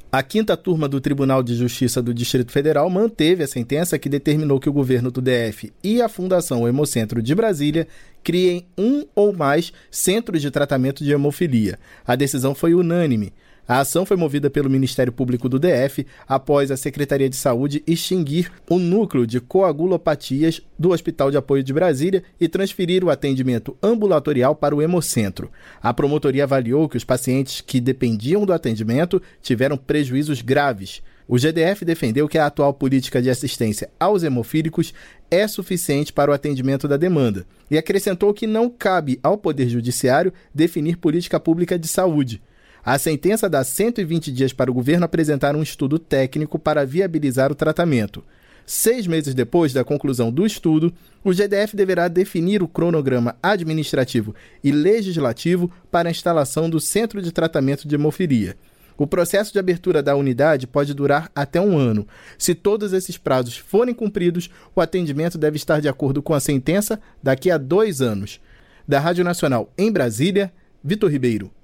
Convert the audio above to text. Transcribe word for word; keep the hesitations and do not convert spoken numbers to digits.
A quinta turma do Tribunal de Justiça do Distrito Federal manteve a sentença que determinou que o governo do D F e a Fundação Hemocentro de Brasília criem um ou mais centros de tratamento de hemofilia. A decisão foi unânime. A ação foi movida pelo Ministério Público do D F após a Secretaria de Saúde extinguir o núcleo de coagulopatias do Hospital de Apoio de Brasília e transferir o atendimento ambulatorial para o Hemocentro. A promotoria avaliou que os pacientes que dependiam do atendimento tiveram prejuízos graves. O G D F defendeu que a atual política de assistência aos hemofílicos é suficiente para o atendimento da demanda e acrescentou que não cabe ao Poder Judiciário definir política pública de saúde. A sentença dá cento e vinte dias para o governo apresentar um estudo técnico para viabilizar o tratamento. Seis meses depois da conclusão do estudo, o G D F deverá definir o cronograma administrativo e legislativo para a instalação do Centro de Tratamento de Hemofilia. O processo de abertura da unidade pode durar até um ano. Se todos esses prazos forem cumpridos, o atendimento deve estar de acordo com a sentença daqui a dois anos. Da Rádio Nacional em Brasília, Vitor Ribeiro.